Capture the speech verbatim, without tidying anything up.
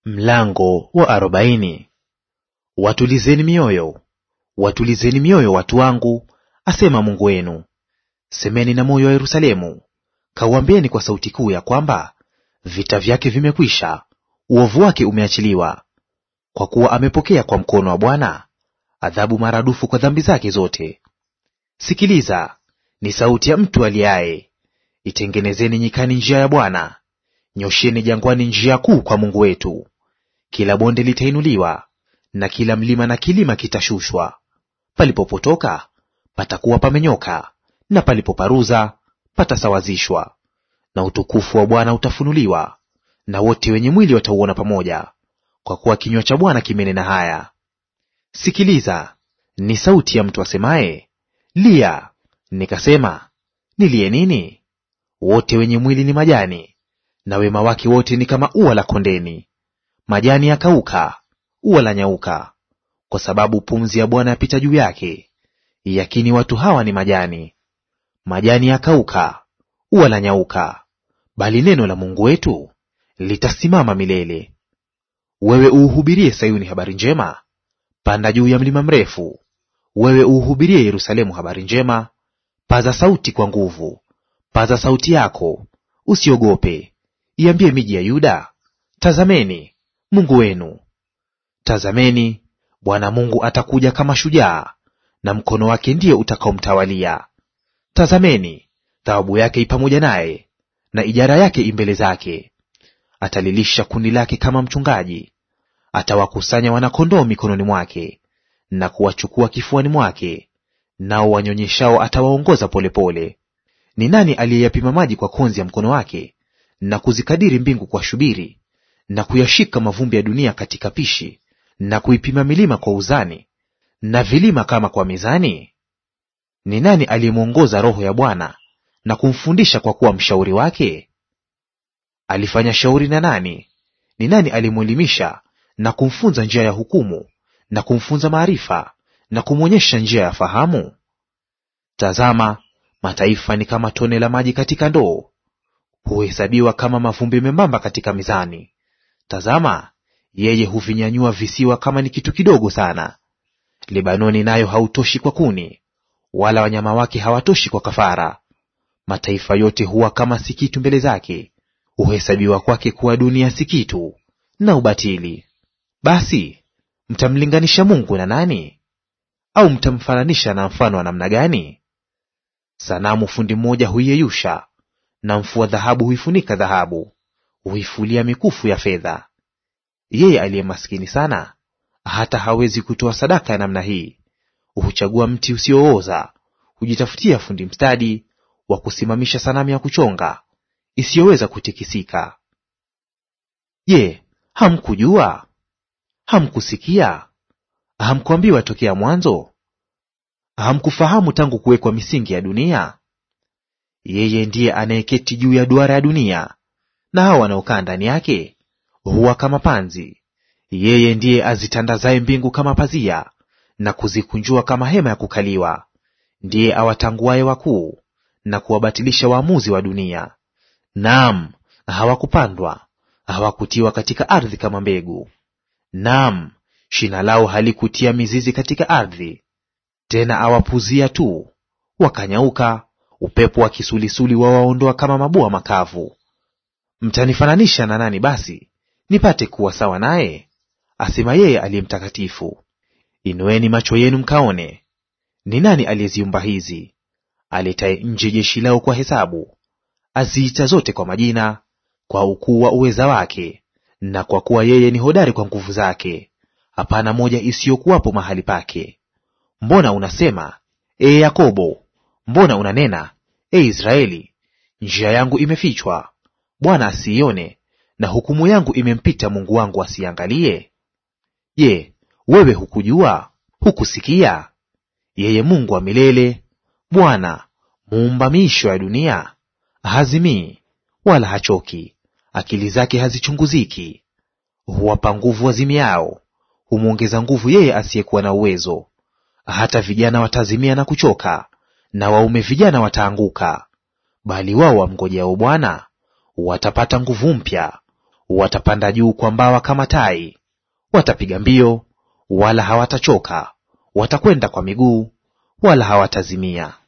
Mlango wa arobaini. Watulizeni mioyo, watulizeni mioyo watu wangu, asema Mungu wenu. Semeni na moyo wa Yerusalemu, kauambieni kwa sauti kuu ya kwamba vita vyake vimekwisha, uovu wake umeachiliwa. Kwa kuwa amepokea kwa mkono wa Bwana adhabu maradufu kwa dhambi zake zote. Sikiliza, ni sauti ya mtu aliaye, itengenezeni nyikani njia ya Bwana, nyosheni jangwani njia kuu kwa Mungu wetu. Kila bonde litainuliwa, na kila mlima na kilima kitashushwa. Palipopotoka patakuwa pamenyoka, na palipoparuza patasawazishwa. Na utukufu wa Bwana utafunuliwa, na wote wenye mwili watauona pamoja, kwa kuwa kinywa cha Bwana kimenena haya. Sikiliza, ni sauti ya mtu asemaye, lia. Nikasema, nilie nini? Wote wenye mwili ni majani, na wema wake wote ni kama ua la kondeni. Majani yakauka, ua la nyauka, kwa sababu pumzi ya Bwana yapita juu yake. Yakini watu hawa ni majani. Majani yakauka, ua la nyauka, bali neno la Mungu wetu litasimama milele. Wewe uuhubirie Sayuni habari njema, panda juu ya mlima mrefu. Wewe uuhubirie Yerusalemu habari njema, paza sauti kwa nguvu. Paza sauti yako, usiogope. Iambie miji ya Yuda, tazameni Mungu wenu. Tazameni, Bwana Mungu atakuja kama shujaa, na mkono wake ndiye utakaomtawalia. Tazameni, thawabu yake ipamoja naye, na ijara yake imbele zake. Atalilisha kundi lake kama mchungaji, atawakusanya wanakondoo mikononi mwake, na kuwachukua kifuani mwake, nao wanyonyeshao atawaongoza polepole. Ni nani aliyeyapima maji kwa konzi ya mkono wake, na kuzikadiri mbingu kwa shubiri, na kuyashika mavumbi ya dunia katika pishi, na kuipima milima kwa uzani, na vilima kama kwa mizani? Ni nani aliyemwongoza Roho ya Bwana, na kumfundisha kwa kuwa mshauri wake? Alifanya shauri na nani? Ni nani aliyemwelimisha na kumfunza njia ya hukumu, na kumfunza maarifa, na kumwonyesha njia ya fahamu? Tazama, mataifa ni kama tone la maji katika ndoo, huhesabiwa kama mavumbi membamba katika mizani. Tazama, yeye huvinyanyua visiwa kama ni kitu kidogo sana. Lebanoni nayo hautoshi kwa kuni, wala wanyama wake hawatoshi kwa kafara. Mataifa yote huwa kama si kitu mbele zake, huhesabiwa kwake kuwa dunia si kitu, na ubatili. Basi mtamlinganisha Mungu na nani? Au mtamfananisha na mfano wa namna gani? Sanamu fundi mmoja huiyeyusha, na mfua dhahabu huifunika dhahabu, huifulia mikufu ya fedha. Yeye aliye maskini sana hata hawezi kutoa sadaka ya namna hii, huchagua mti usiooza, hujitafutia fundi mstadi wa kusimamisha sanamu ya kuchonga isiyoweza kutikisika. Je, hamkujua? Hamkusikia? Hamkuambiwa tokea mwanzo? Hamkufahamu tangu kuwekwa misingi ya dunia? Yeye ndiye anayeketi juu ya duara ya dunia, na hao wanaokaa ndani yake huwa kama panzi. Yeye ndiye azitandazaye mbingu kama pazia, na kuzikunjua kama hema ya kukaliwa. Ndiye awatanguaye wakuu, na kuwabatilisha waamuzi wa dunia. Naam, hawakupandwa, hawakutiwa katika ardhi kama mbegu. Naam, shina lao halikutia mizizi katika ardhi. Tena awapuzia tu, wakanyauka, upepo wa kisulisuli wawaondoa kama mabua makavu. Mtanifananisha na nani basi, nipate kuwa sawa naye? Asema yeye aliye mtakatifu. Inueni macho yenu mkaone, ni nani aliyeziumba hizi? Aletaye nje jeshi lao kwa hesabu, aziita zote kwa majina, kwa ukuu wa uweza wake, na kwa kuwa yeye ni hodari kwa nguvu zake, hapana moja isiyokuwapo mahali pake. Mbona unasema, ee Yakobo? Mbona unanena, ee Israeli, njia yangu imefichwa, Bwana asiione, na hukumu yangu imempita Mungu wangu asiangalie? Je, wewe hukujua? Hukusikia? Yeye Mungu wa milele, Bwana muumba miisho ya dunia, hazimii wala hachoki, akili zake hazichunguziki. Huwapa nguvu wazimiao, humwongeza nguvu yeye asiyekuwa na uwezo. Hata vijana watazimia na kuchoka, na waume vijana wataanguka. Bali wao wamngojeao Bwana watapata nguvu mpya, Watapanda juu kwa mbawa kama tai, watapiga mbio wala hawatachoka, watakwenda kwa miguu wala hawatazimia.